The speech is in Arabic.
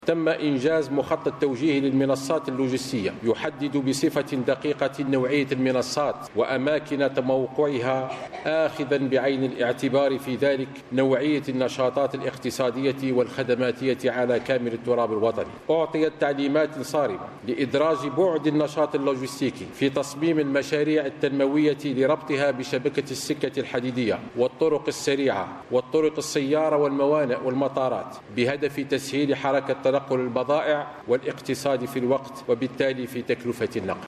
تم إنجاز مخطط توجيهي للمنصات اللوجستية يحدد بصفة دقيقة نوعية المنصات وأماكن موقعها، آخذا بعين الاعتبار في ذلك نوعية النشاطات الاقتصادية والخدماتية على كامل التراب الوطني. أعطيت تعليمات صارمة لإدراج بعد النشاط اللوجستيكي في تصميم المشاريع التنموية لربطها بشبكة السكة الحديدية والطرق السريعة والطرق السيارة والموانئ والمطارات، بهدف تسهيل حركة تنقل البضائع والاقتصاد في الوقت وبالتالي في تكلفة النقل.